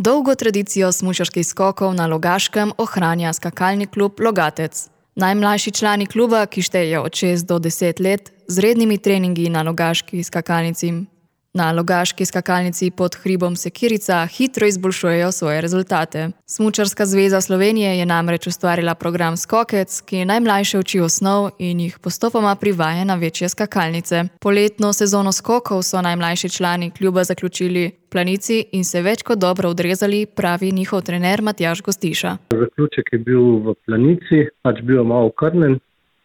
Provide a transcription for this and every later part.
Dolgo tradicijo smučarskih skokov na Logaškem ohranja skakalni klub Logatec. Najmlajši člani kluba, ki štejejo od 6 do 10 let, z rednimi treningi na logaški skakalnici. Na logaški skakalnici pod hribom Sekirica hitro izboljšujejo svoje rezultate. Smučarska zveza Slovenije je namreč ustvarila program Skokec, ki najmlajše uči osnov in jih postopoma privaja na večje skakalnice. Poletno sezono skokov so najmlajši člani kluba zaključili v Planici in se več kot dobro odrezali, pravi njihov trener Matjaž Gostiša. Zaključek je bil v Planici, bil malo okrnjen.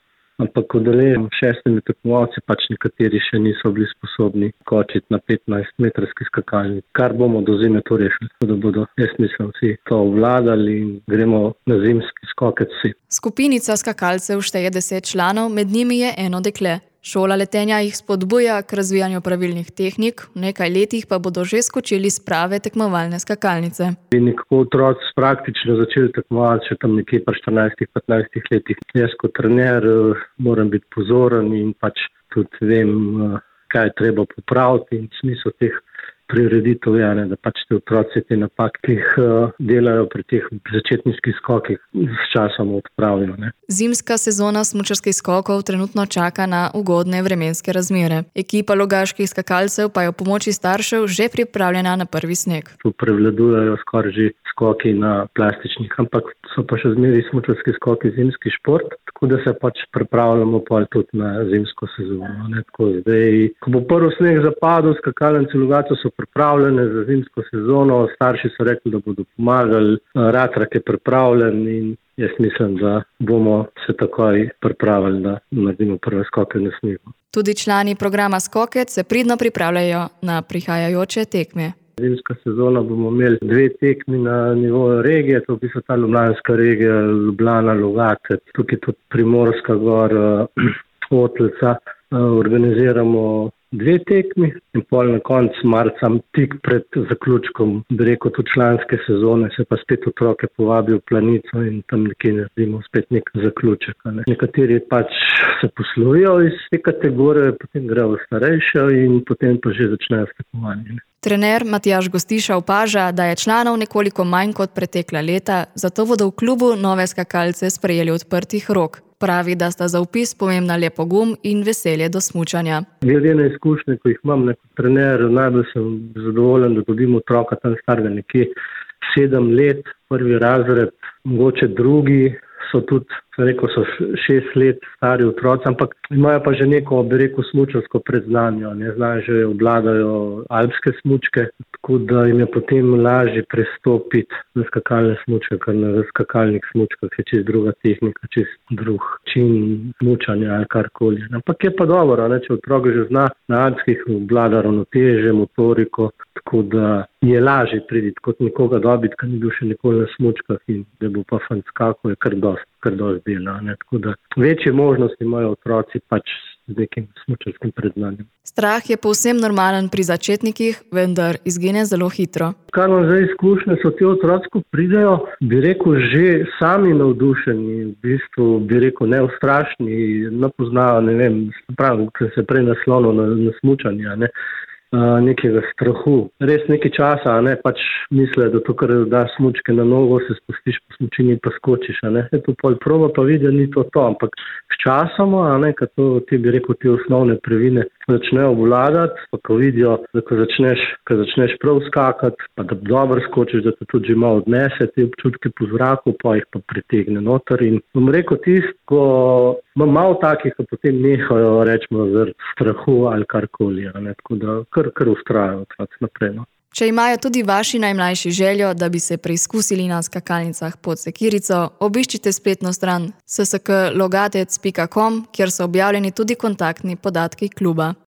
Ampak udeleženi 6 tekmovalci nekateri še niso bili sposobni skočiti na 15-metrski skakalnici. Kar bomo do zime to rešili, da bodo, jaz mislim, vsi to obvladali in gremo na zimski skokec vsi. Skupinica skakalcev šteje 10 članov, med njimi je eno dekle. Šola letenja jih spodbuja k razvijanju pravilnih tehnik, v nekaj letih pa bodo že skočili s prave tekmovalne skakalnice. Nekako otroci praktično začeli tekmovati še tam nekje pri 14-15 letih. Jaz kot trener moram biti pozoren in tudi vem, kaj je treba popraviti in smisel teh prireditev je, da te otroci te napake, ki jih delajo pri teh začetniških skokih, s časom odpravijo. Zimska sezona smučarskih skokov trenutno čaka na ugodne vremenske razmere. Ekipa logaških skakalcev pa je v pomoči staršev že pripravljena na prvi sneg. Tu prevladujejo skoraj že skoki na plastičnih, ampak so pa še zmeraj smučarski skoki zimski šport, tako da se pripravljamo tudi na zimsko sezono. Zdaj, ko bo prvi sneg zapadel, skakalnice Logatca so pripravljene za zimsko sezono, starši so rekli, da bodo pomagali, ratrak je pripravljen in jaz mislim, da bomo se takoj pripravili, da naredimo prve skoke na snegu. Tudi člani programa Skokec se pridno pripravljajo na prihajajoče tekme. Zimska sezona bomo imeli 2 tekmi na nivoju regije, to bi ta ljubljanska regija, Ljubljana, Logatec, tukaj tudi Primorska gor, Otelca, organiziramo 2 tekmi in pol na koncu marca, tik pred zaključkom, tudi članske sezone, se pa spet otroke povabijo v Planico in tam nekje naredimo spet nek zaključek. Nekateri se poslovijo iz te kategorije, potem grejo v starejšo in potem pa že začnejo s tekmovanjem. Trener Matjaž Gostiša opaža, da je članov nekoliko manj kot pretekla leta, zato bodo v klubu nove skakalce sprejeli odprtih rok. Pravi, da sta za vpis pomembna le pogum in veselje do smučanja. Glede na izkušnje, ko jih imam kot trener, najbolj sem zadovoljen, da dobim otroka tam starega nekje 7 let, prvi razred, mogoče drugi, so tudi, so 6 let stari otroci, ampak imajo pa že neko, smučarsko predznanje, znajo že obvladajo alpske smučke, tako da jim je potem lažje prestopiti na skakalne smučke, ker na skakalnih smučkah je čisto druga tehnika, čisto drug čin smučanja ali karkoli. Ampak je pa dobro, če otrok že zna na alpskih, obvlada ravnotežje, motoriko, tako da je lažje priditi kot nekoga dobiti, ki ni bil še nikoli na smučkah in da bo pa fant skakal, je kar dosti dela. Tako da večje možnosti imajo otroci z nekim smučarskim predznanjem. Strah je povsem normalen pri začetnikih, vendar izgine zelo hitro. Kar imam zdaj izkušnje, so ti otroci, ko pridejo, že sami navdušeni, v bistvu neustrašni, ne poznajo, pravim, ker se prej naslonil na smučanje, nekega strahu. Res nekaj časa, misle, da to, kar daš smučke na nogo, se spustiš po smučini pa skočiš. To pol proba pa vidi, da ni to, ampak s časoma, kad to te osnovne prvine začnejo obvladati, pa ko vidijo, da ko začneš prav skakati, pa da dobro skočiš, da te tudi že malo odnese te občutke po zraku, pa jih pa pritegne noter. In bom rekel ko imam malo takih, ko potem nehajo, rečemo, zaradi strahu ali karkoli. Tako da kar ustrajajo otroci naprej. Če imajo tudi vaši najmlajši željo, da bi se preizkusili na skakalnicah pod Sekirico, obiščite spletno stran ssklogatec.com, kjer so objavljeni tudi kontaktni podatki kluba.